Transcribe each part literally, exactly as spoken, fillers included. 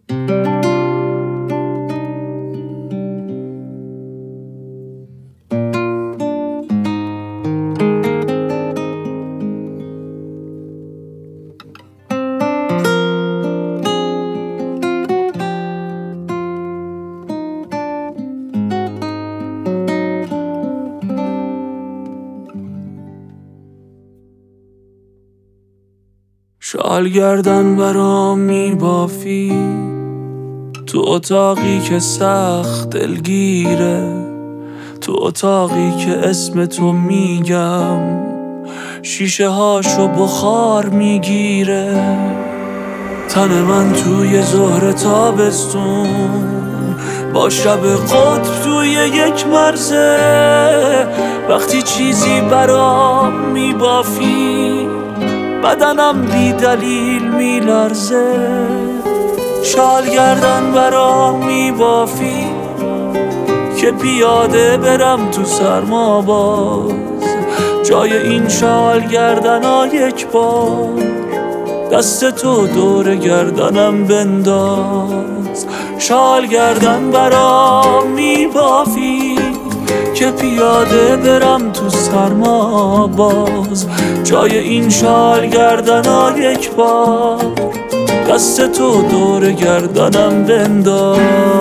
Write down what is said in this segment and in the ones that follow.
شال گردن برام میبافی تو اتاقی که سخت دلگیره، تو اتاقی که اسم تو میگم شیشه هاشو بخار میگیره. تن من توی ظهر تابستون با شب قطب توی یک مرزه، وقتی چیزی برام میبافی بدنم بی دلیل میلرزه. شال گردن برام میبافی که پیاده برم تو سرما باز، جای این شال گردن ها یک بار دست تو دور گردنم بنداز. شال گردن برام میبافی که پیاده برم تو سرما باز، جای این شال گردن ها یک بار دست تو دور گردنم بنداز.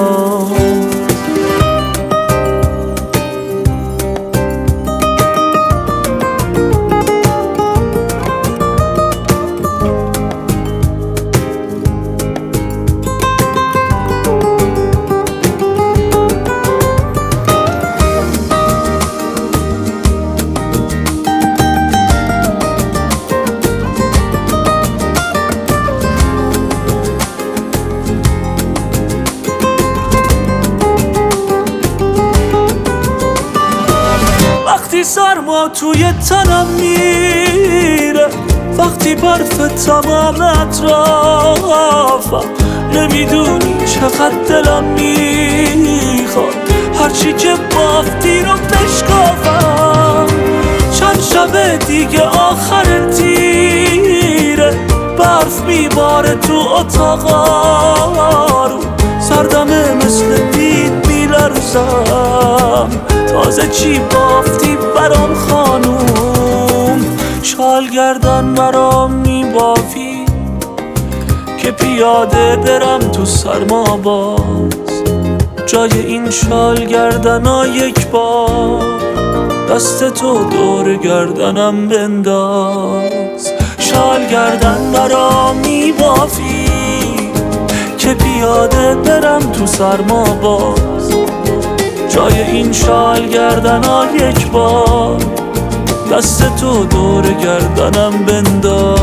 وقتی سرما توی تنم میره، وقتی برف تمام اطرافم، نمیدونی چقدر دلم میخواد هرچی که بافتی رو بشکافم. چند شب دیگه آخر تیره، برف میباره تو اتاقا رو، سردمه مثل بید میلرزم. تازه چی بافتی برام خانوم؟ شال گردن برام میبافی که پیاده برم تو سرما باز، جای این شال گردن ها یک بار دست تو دور گردنم بنداز. شال گردن برام میبافی که پیاده برم تو سرما باز، جای این شال گردن ها یک بار دست تو دور گردنم بنداز.